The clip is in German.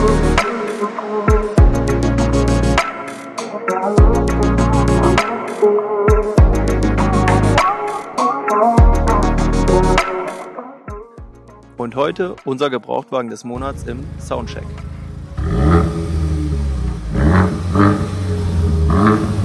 Und heute unser Gebrauchtwagen des Monats im Soundcheck.